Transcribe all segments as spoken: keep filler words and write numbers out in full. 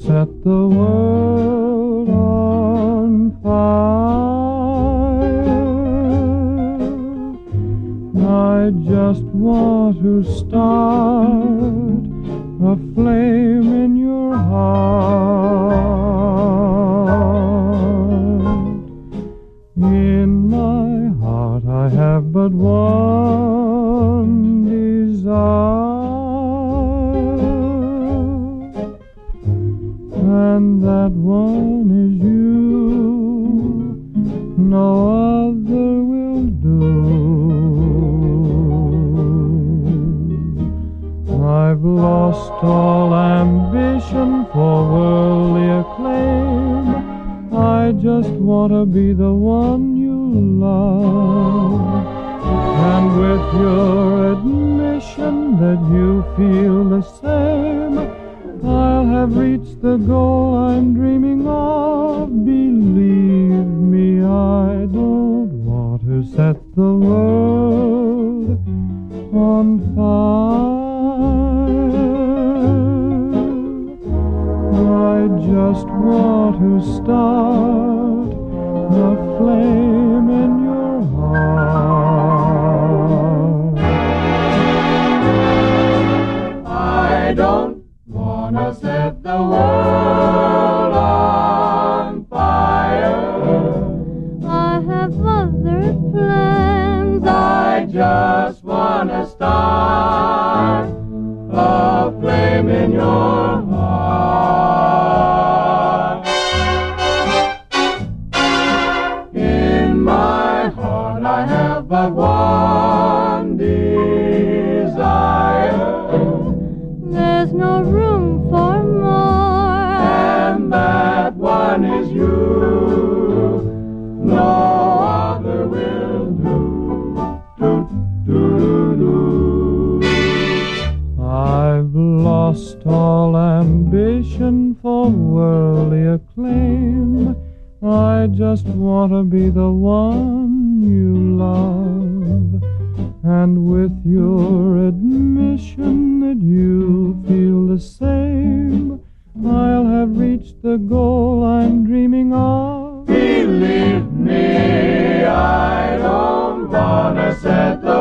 set the world on fire. I just want to start a flame in your heart. In my heart I have but one desire, and that one is you. No other will do. I've lost all ambition for worldly acclaim. I just want to be the one you love. And with your admission that you feel the same, I'll have reached the goal I'm dreaming of. Believe me, I don't want to set the world on fire. I just want to start a flame in your heart. I don't wanna set the world on fire. I have other plans. I just wanna start a flame in your heart. In my heart I have but one desire. There's no room for more, And that one is you. No other will do. Do, do, do, do. I've lost all ambition for worldly acclaim. I just want to be the one you love. And with your admission that you feel the same, I'll have reached the goal I'm dreaming of. Believe me, I don't want to set the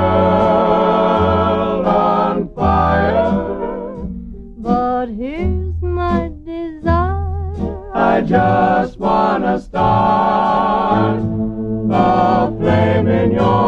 world on fire. but here's my desire. I just want to start a flame in your